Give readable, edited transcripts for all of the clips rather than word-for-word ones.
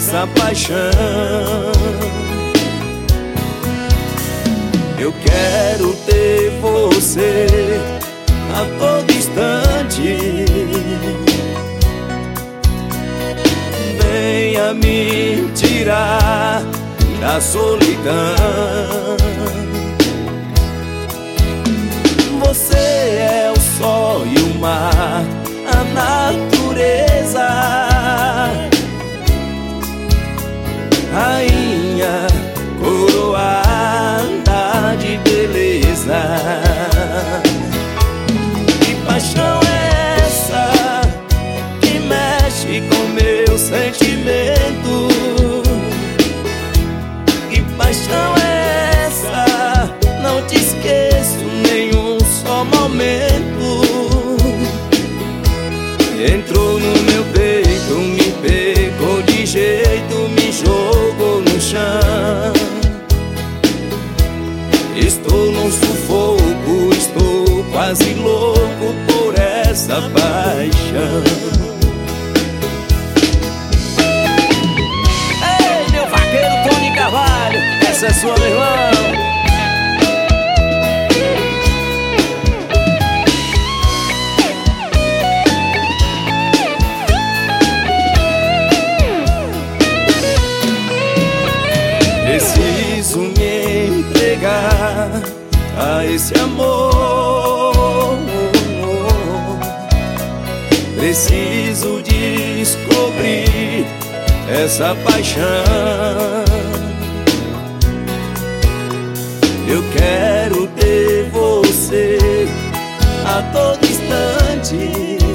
essa paixão. Eu quero ter você a todo instante. Venha me tirar da solidão. Você é o sol e o mar, a natureza, rainha coroada de beleza. Que paixão é essa que mexe com meu sentimento? Que paixão é essa? Não te esqueço nenhum só momento. Entrou no meu peito, me pegou de jeito, me jogou no chão. Estou num sufoco, estou quase louco por essa paixão. Ei, meu vaqueiro Tony Carvalho, essa é sua, meu irmão. Preciso me entregar a esse amor. Preciso descobrir essa paixão. Eu quero ter você a todo instante.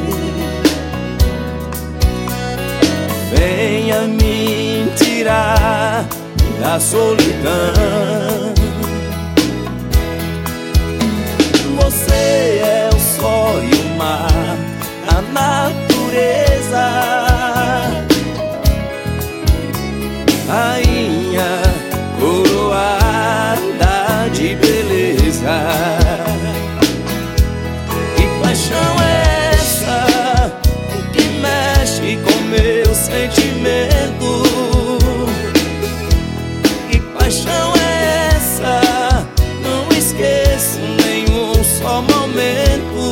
Venha me tirar da solidão. Você é o sol e o mar, a natureza, rainha coroada de beleza. Que paixão é essa que mexe com meu sentimento? Que paixão é essa? Não esqueço nenhum só momento.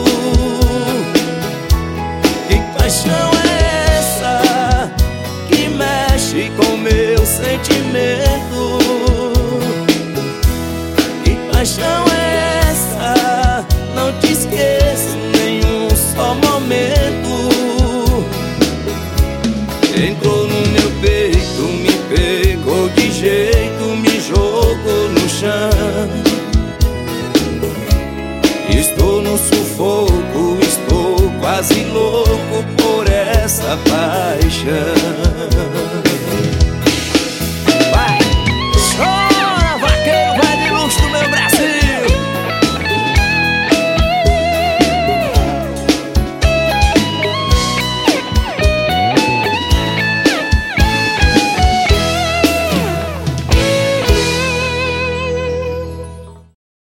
Que paixão é essa que mexe com meu sentimento? Que paixão é essa? Não te esqueço nenhum só momento. Entrou no meu peito, me pegou de jeito, me jogou no chão. Estou no sufoco, estou quase louco por essa paixão.